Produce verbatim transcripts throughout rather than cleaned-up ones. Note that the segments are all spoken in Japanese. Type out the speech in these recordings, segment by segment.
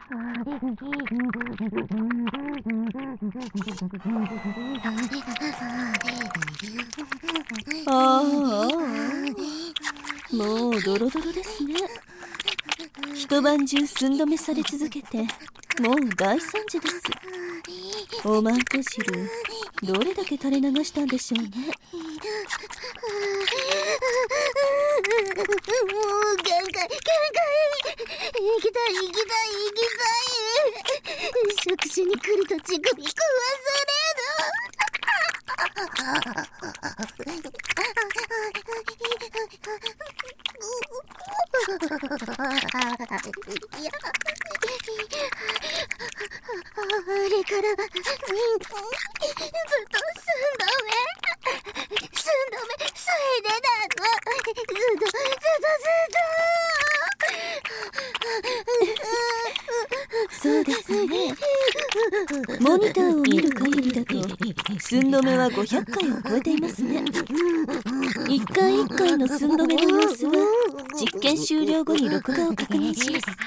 ああ、もうドロドロですね。一晩中寸止めされ続けて、もう大惨事です。おまんこ汁、どれだけ垂れ流したんでしょうね。 もう限界限界、行きたい行きたい行きたい。触手に来ると乳首食わされる。いや、あれからずっと寸止め寸止めさえ出たの。ずっとずっとずっとそうですね。モニターを見る限りだと寸止めはごひゃっかいを超えていますね。一回一回の寸止めの様子は実験終了後に録画を確認します。 録画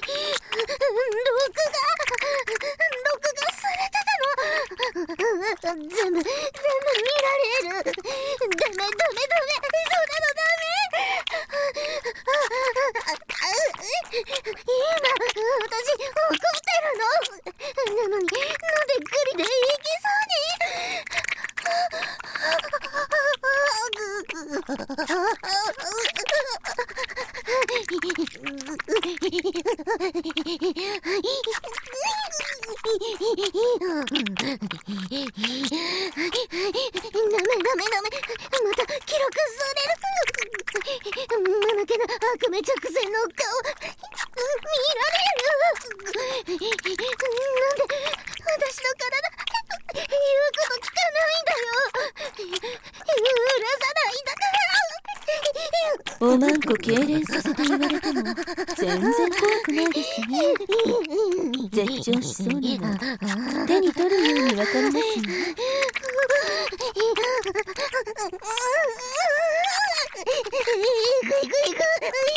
録画されてたの。全部全部見られる。ダメダメダメ、そんなのダメ。今私怒ってるの。なのになんでグリで行きダメダメダメ、また記録される。間抜けな悪夢直前の顔見られる。なんで私の体言うこと聞かないんだよ。許さないんだから。 おまんこ痙攣させて言われても全然怖くないですね。絶頂しそうなの手に取るようにわかりますね。 行く行く行く行かせて。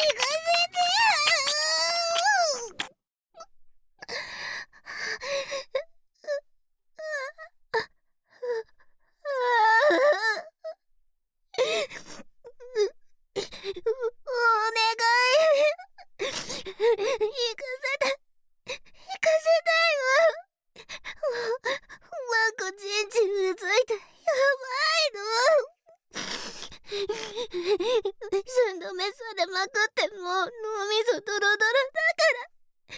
寸止めされまくってもう脳みそドロドロだから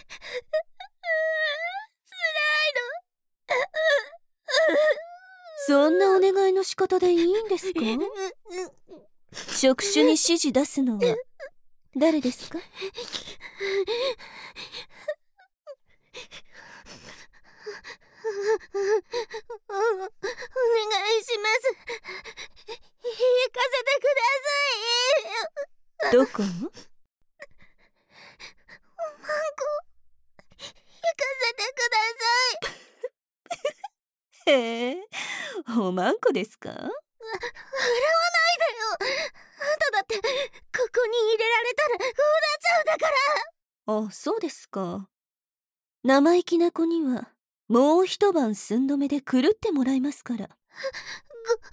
辛いの。 そんなお願いの仕方でいいんですか？触手に指示出すのは誰ですか？ お願いします。行かせてください。 どこの？ おまんこ行かせてください。 へえ、おまんこですか？わ、笑わないでよ。あんただってここに入れられたらこうなっちゃうんだから。 あ、そうですか。生意気な子にはもう一晩寸止めで狂ってもらいますから。ご、ごめんなさい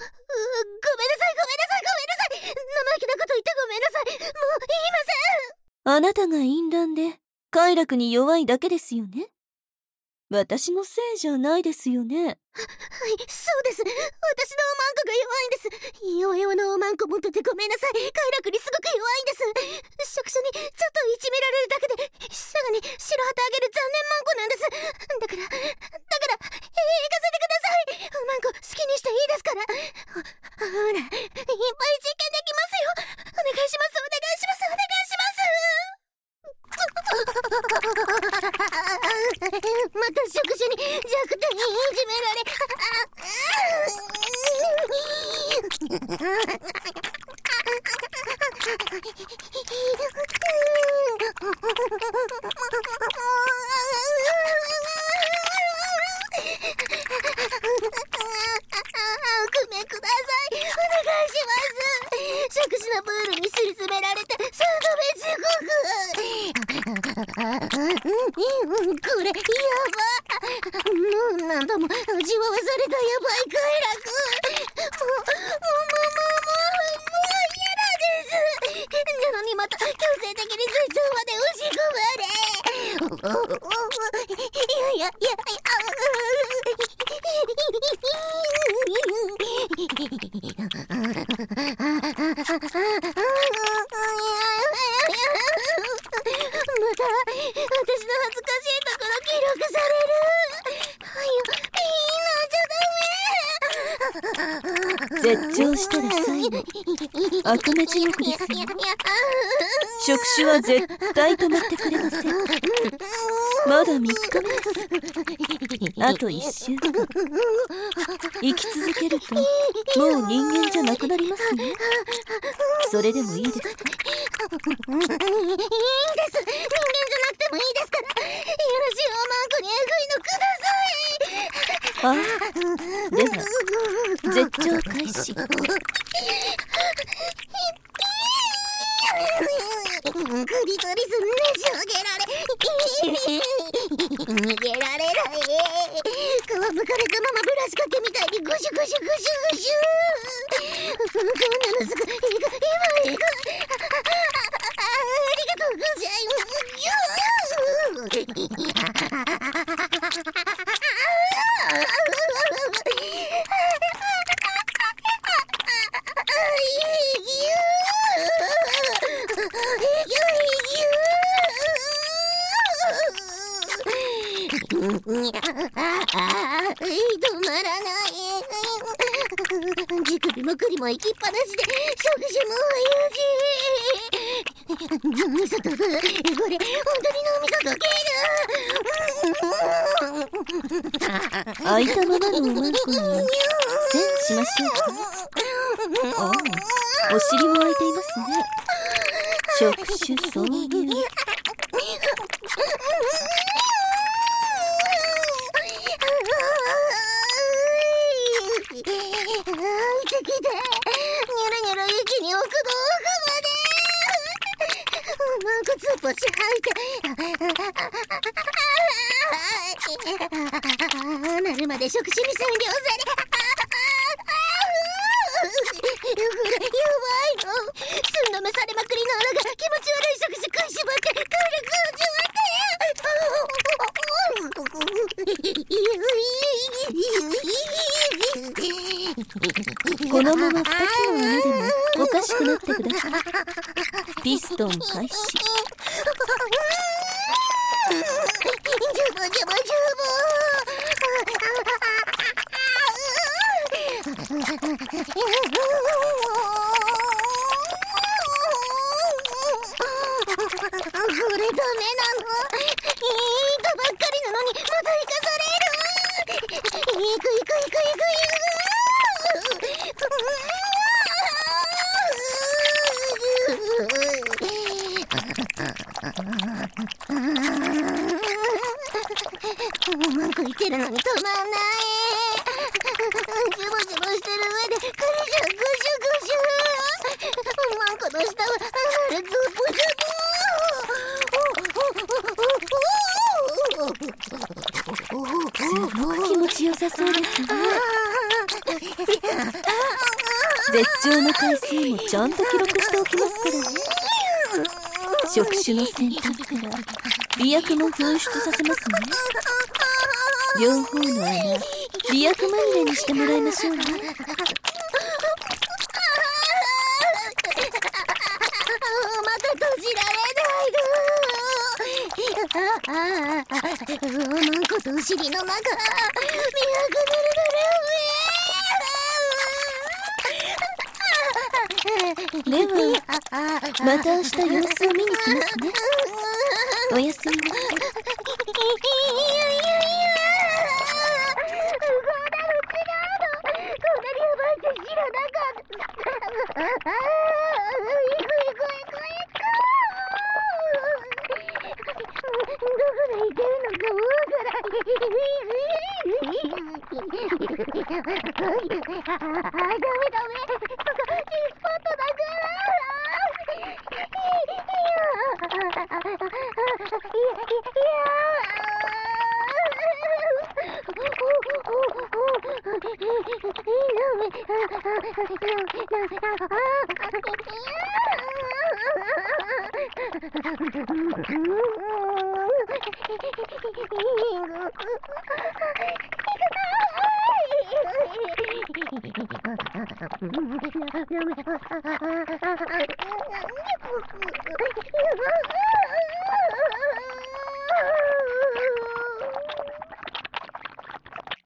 ごめんなさいごめんなさい。生意気なこと言ってごめんなさい。もう言いません。 あなたが淫乱で快楽に弱いだけですよね。私のせいじゃないですよね。 はい、そうです。私のおまんこが弱いんです。弱々のおまんこ持っててごめんなさい。快楽にすごく弱いんです。触手にちょっといじめられるだけでさらに白旗あげる残念まんこなんです。だからだから行かせてください。おまんこ好きにしていいですから。ほ、ほら、いっぱい実験できますよ。お願いしますお願いしますお願いします。また触手に弱点にいじめられ。ごめんください。お願いします。触手のプールに沈められて寸止め地獄。 これやば。もう何度も味わわされたやばい快楽。もうもうもうもうもう嫌なんです。なのにまた強制的に水中まで押し込まれ。いやいやいやいや。また私の恥ずかしいところ記録される。はよ、ピーなんじゃダメ。 絶頂したら最後、悪魔地獄ですよ。触手は絶対止まってくれません。まだみっかめです。あといっしゅうかん。生き続けるともう人間じゃなくなりますね。それでもいいですか？ いいんです。人間じゃなくてもいいですから。よろしいおまんこにえぐいのください。 ああ、では絶頂開始。 クリトリスねじ上げられ逃げられない。皮むかれたままブラシかけみたいにグシュグシュグシュグシュ。こんなのすぐいく今いく。ありがとうござい止まらない。乳首も栗も行きっぱなしで触手も親父。味噌とぶこれ本当に脳みそ溶ける。 開いたままのおまんこに栓しましょうか。ああ、お尻も開いていますね。触手挿入。つっぽち吐いてなるまで触手に占領され。これやばいの。寸止めされまくりの穴が気持ち悪い触手食いしばって快楽を味わって。このままふたつの穴でもおかしくなってください。ピストン開始。ジュボジュボジュボ。これダメなの。いいとばっかりなのにまた生かされる。いくいくいくいくいく。おまんこいてるのに止まんない。ジュボジュボしてる上でクリシャングシュグシュ。おまんこの下はあれズボズボ。 すごく気持ちよさそうですね。絶頂の回数もちゃんと記録しておきますからね。触手の先端から媚薬も噴出させますね。両方の穴、媚薬まみれにしてもらいましょうね。 また閉じられないの。おまんことお尻の中、媚薬ぬるぬる。 ではまた明日様子を見に来ますね。おやすみなさい。 いやいやいやうん。